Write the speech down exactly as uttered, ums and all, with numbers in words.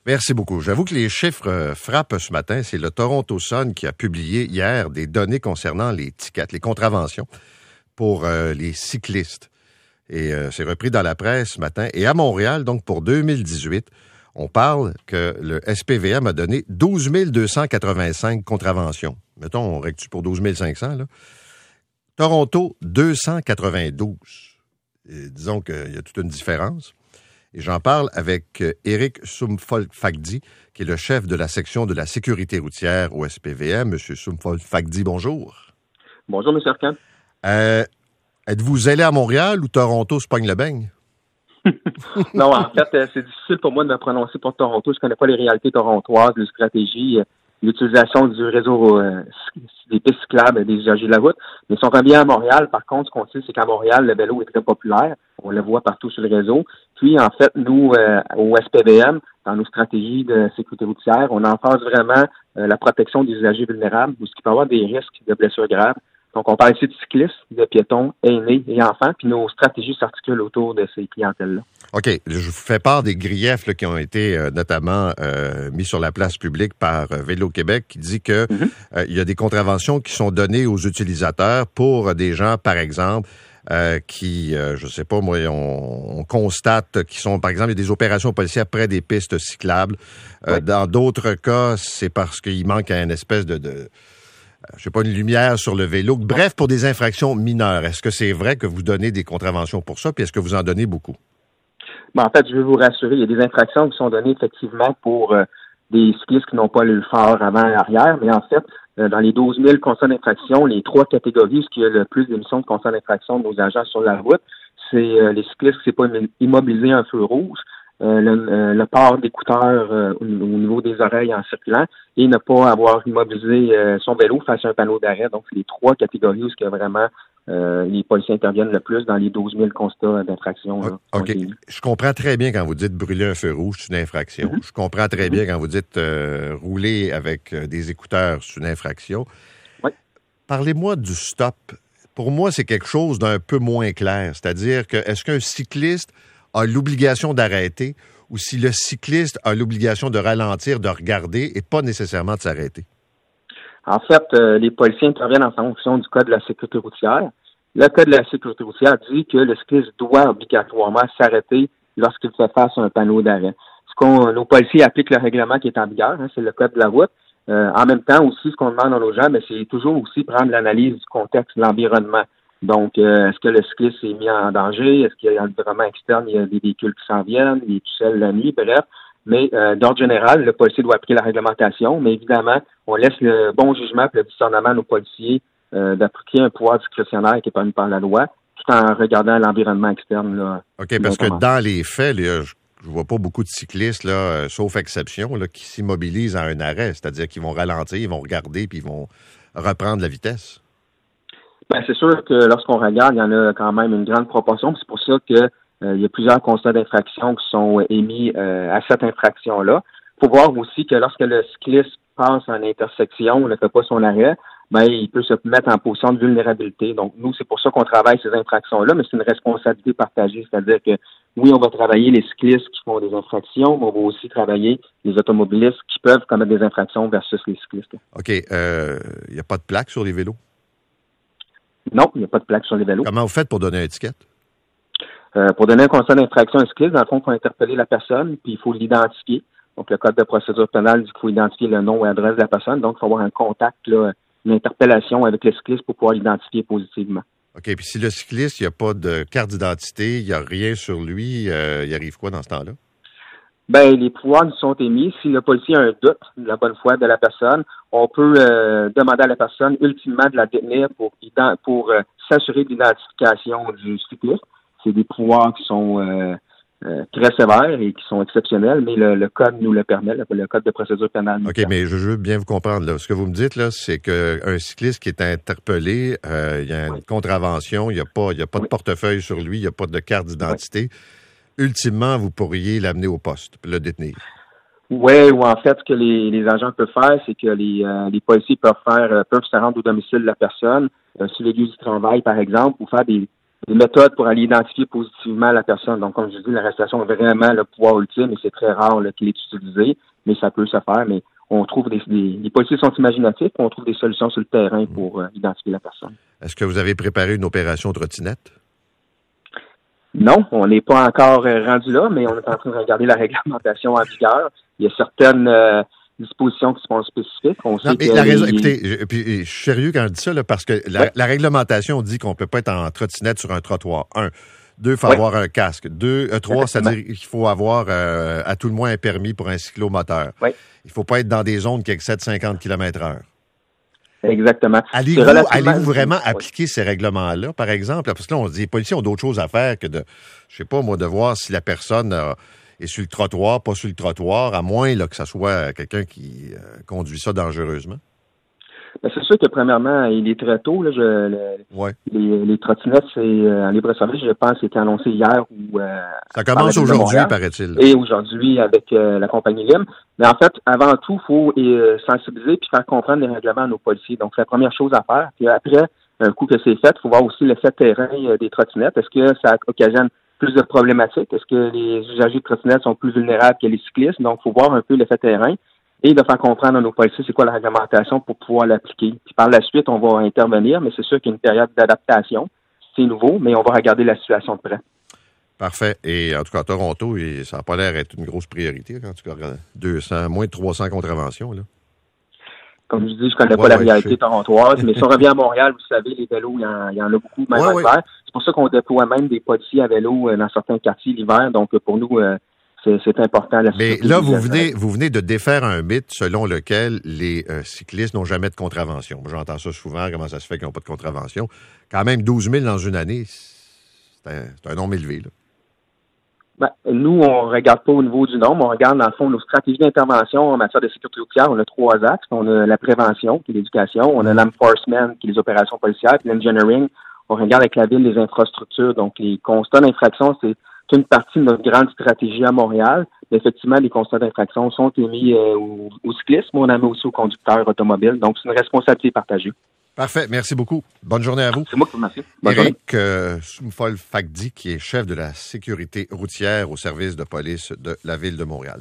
Merci beaucoup. J'avoue que les chiffres euh, frappent ce matin. C'est le Toronto Sun qui a publié hier des données concernant les tickets, les contraventions pour euh, les cyclistes. Et euh, c'est repris dans la presse ce matin. Et à Montréal, donc pour deux mille dix-huit, on parle que le S P V M a donné douze mille deux cent quatre-vingt-cinq contraventions. Mettons, on rectue pour douze mille cinq cents, là. Toronto, deux cent quatre-vingt-douze. Et disons qu'il y a toute une différence. Et j'en parle avec Éric Soumfolk-Fagdi, qui est le chef de la section de la sécurité routière au S P V M. Monsieur Soumfolk-Fagdi, bonjour. Bonjour, M. Arcand. Euh, êtes-vous allé à Montréal ou Toronto se pogne le beigne? Non, en fait, c'est difficile pour moi de me prononcer pour Toronto. Je ne connais pas les réalités torontoises, les stratégies, l'utilisation du réseau euh, des pistes cyclables des usagers de la route. Mais si on revient à Montréal, par contre, ce qu'on sait, c'est qu'à Montréal, le vélo est très populaire. On le voit partout sur le réseau. Puis, en fait, nous, euh, au S P V M, dans nos stratégies de sécurité routière, on enforce vraiment euh, la protection des usagers vulnérables, où ce qui peut avoir des risques de blessures graves. Donc, on parle ici de cyclistes, de piétons, aînés et enfants, puis nos stratégies s'articulent autour de ces clientèles-là. OK. Je vous fais part des griefs là, qui ont été euh, notamment euh, mis sur la place publique par euh, Vélo-Québec, qui dit que mm-hmm. euh, il y a des contraventions qui sont données aux utilisateurs pour des gens, par exemple, euh, qui, euh, je sais pas, moi, on, on constate qu'ils sont, par exemple, il y a des opérations policières près des pistes cyclables. Euh, oui. Dans d'autres cas, c'est parce qu'il manque une espèce de... de je sais pas, une lumière sur le vélo. Bref, pour des infractions mineures, est-ce que c'est vrai que vous donnez des contraventions pour ça, puis est-ce que vous en donnez beaucoup? Ben, en fait, je veux vous rassurer, il y a des infractions qui sont données effectivement pour euh, des cyclistes qui n'ont pas le phare avant et arrière, mais en fait, euh, dans les douze mille constats d'infraction, les trois catégories, ce qui a le plus d'émissions de constats d'infraction de nos agents sur la route, c'est euh, les cyclistes qui ne s'est pas immobilisé un feu rouge, Euh, le, euh, le port d'écouteurs euh, au, au niveau des oreilles en circulant et ne pas avoir immobilisé euh, son vélo face à un panneau d'arrêt. Donc, c'est les trois catégories où ce que vraiment euh, les policiers interviennent le plus dans les douze mille constats d'infraction. Là, OK. Je comprends très bien quand vous dites brûler un feu rouge, c'est une infraction. Mm-hmm. Je comprends très bien quand vous dites euh, rouler avec euh, des écouteurs, c'est une infraction. Oui. Parlez-moi du stop. Pour moi, c'est quelque chose d'un peu moins clair. C'est-à-dire que est-ce qu'un cycliste a l'obligation d'arrêter ou si le cycliste a l'obligation de ralentir, de regarder et pas nécessairement de s'arrêter? En fait, euh, les policiers interviennent en fonction du code de la sécurité routière. Le code de la sécurité routière dit que le cycliste doit obligatoirement s'arrêter lorsqu'il fait face à un panneau d'arrêt. Ce qu'on, nos policiers appliquent le règlement qui est en vigueur, hein, c'est le code de la route. Euh, en même temps aussi, ce qu'on demande à nos gens, mais c'est toujours aussi prendre l'analyse du contexte de l'environnement. Donc, euh, est-ce que le cycliste est mis en danger? Est-ce qu'il y a un environnement externe? Il y a des véhicules qui s'en viennent? Il est tout seul la nuit? Bref. Mais euh, d'ordre général, le policier doit appliquer la réglementation. Mais évidemment, on laisse le bon jugement et le discernement à nos policiers euh, d'appliquer un pouvoir discrétionnaire qui est permis par la loi, tout en regardant l'environnement externe. Là, OK, parce que dans les faits, là, je je vois pas beaucoup de cyclistes, là, euh, sauf exception, là, qui s'immobilisent à un arrêt. C'est-à-dire qu'ils vont ralentir, ils vont regarder puis ils vont reprendre la vitesse. Ben, c'est sûr que lorsqu'on regarde, il y en a quand même une grande proportion. C'est pour ça que euh, il y a plusieurs constats d'infraction qui sont émis euh, à cette infraction-là. Il faut voir aussi que lorsque le cycliste passe à une intersection, ne fait pas son arrêt, ben, il peut se mettre en position de vulnérabilité. Donc, nous, c'est pour ça qu'on travaille ces infractions-là, mais c'est une responsabilité partagée. C'est-à-dire que, oui, on va travailler les cyclistes qui font des infractions, mais on va aussi travailler les automobilistes qui peuvent commettre des infractions versus les cyclistes. OK. Il euh, n'y a pas de plaque sur les vélos? Non, il n'y a pas de plaque sur les vélos. Comment vous faites pour donner un étiquette? Euh, pour donner un constat d'infraction à un cycliste, dans le fond, il faut interpeller la personne, puis il faut l'identifier. Donc, le code de procédure pénale dit qu'il faut identifier le nom et l'adresse de la personne. Donc, il faut avoir un contact, là, une interpellation avec le cycliste pour pouvoir l'identifier positivement. OK. Puis si le cycliste, il n'y a pas de carte d'identité, il n'y a rien sur lui, euh, il arrive quoi dans ce temps-là? Ben, les pouvoirs nous sont émis. Si le policier a un doute de la bonne foi de la personne, on peut euh, demander à la personne ultimement de la détenir pour, pour euh, s'assurer de l'identification du cycliste. C'est des pouvoirs qui sont euh, euh, très sévères et qui sont exceptionnels, mais le, le code nous le permet, le, le code de procédure pénale. OK, mais je veux bien vous comprendre. Là. Ce que vous me dites, là, c'est qu'un cycliste qui est interpellé, euh, il y a une oui. contravention, il n'y a pas, il y a pas oui. de portefeuille sur lui, il n'y a pas de carte d'identité. Oui. Ultimement, vous pourriez l'amener au poste, le détenir. Oui, ou en fait, ce que les, les agents peuvent faire, c'est que les, euh, les policiers peuvent faire, euh, peuvent se rendre au domicile de la personne, euh, sur les lieux du travail, par exemple, ou faire des des méthodes pour aller identifier positivement la personne. Donc, comme je dis, l'arrestation est vraiment le pouvoir ultime et c'est très rare là, qu'il est utilisé, mais ça peut se faire. Mais on trouve des, des les policiers sont imaginatifs, on trouve des solutions sur le terrain pour euh, identifier la personne. Est-ce que vous avez préparé une opération trottinette? Non, on n'est pas encore euh, rendu là, mais on est en train de regarder la réglementation en vigueur. Il y a certaines euh, dispositions qui sont spécifiques. On sait non, mais que la raison, les... écoutez, je, puis, je suis sérieux quand je dis ça, là, parce que la, ouais. la réglementation dit qu'on ne peut pas être en trottinette sur un trottoir. Un. Deux, il faut ouais. avoir un casque. Deux, euh, trois, c'est-à-dire qu'il faut avoir euh, à tout le moins un permis pour un cyclomoteur. Ouais. Il ne faut pas être dans des zones qui excèdent cinquante kilomètres heure. Exactement. Allez-vous, relativement... allez-vous vraiment oui. appliquer ces règlements-là, par exemple? Parce que là, on se dit, les policiers ont d'autres choses à faire que de, je sais pas, moi, de voir si la personne euh, est sur le trottoir, pas sur le trottoir, à moins là, que ça soit quelqu'un qui euh, conduit ça dangereusement. Ben, c'est sûr que, premièrement, il est très tôt. Là, je, le, ouais. les, les trottinettes, c'est euh, en libre-service, je pense, c'était annoncé hier. Ou, euh, ça commence aujourd'hui, paraît-il. Et aujourd'hui, avec euh, la compagnie L I M. Mais en fait, avant tout, il faut euh, sensibiliser puis faire comprendre les règlements à nos policiers. Donc, c'est la première chose à faire. Puis après, un coup que c'est fait, il faut voir aussi l'effet terrain euh, des trottinettes. Est-ce que ça occasionne plus de problématiques? Est-ce que les usagers de trottinettes sont plus vulnérables que les cyclistes? Donc, il faut voir un peu l'effet terrain et de faire comprendre à nos policiers c'est quoi la réglementation pour pouvoir l'appliquer. Puis par la suite, on va intervenir, mais c'est sûr qu'il y a une période d'adaptation. C'est nouveau, mais on va regarder la situation de près. Parfait. Et en tout cas, à Toronto, ça n'a pas l'air d'être une grosse priorité. En tout cas, deux cents, moins de trois cents contraventions. Là. Comme je dis, je ne connais ouais, pas la ouais, réalité torontoise, mais si on revient à Montréal, vous savez, les vélos, il y en, il y en a beaucoup, même ouais, l'hiver. Ouais. C'est pour ça qu'on déploie même des policiers à vélo dans certains quartiers l'hiver. Donc, pour nous, c'est, c'est important. La mais là, vous venez, vous venez de défaire un mythe selon lequel les euh, cyclistes n'ont jamais de contravention. Moi, j'entends ça souvent, comment ça se fait qu'ils n'ont pas de contravention. Quand même, douze mille dans une année, c'est un, c'est un nombre élevé, là. Ben, nous, on ne regarde pas au niveau du nombre, on regarde dans le fond nos stratégies d'intervention en matière de sécurité routière. On a trois axes. On a la prévention, qui est l'éducation, on a l'enforcement, qui est les opérations policières, puis l'engineering. On regarde avec la ville les infrastructures. Donc, les constats d'infraction, c'est une partie de notre grande stratégie à Montréal. Mais effectivement, les constats d'infraction sont émis euh, aux, aux cyclistes, mais on en met aussi aux conducteurs automobiles. Donc, c'est une responsabilité partagée. Parfait. Merci beaucoup. Bonne journée à vous. C'est moi qui vous remercie. Éric euh, Soumfol-Fakdi, qui est chef de la sécurité routière au service de police de la Ville de Montréal.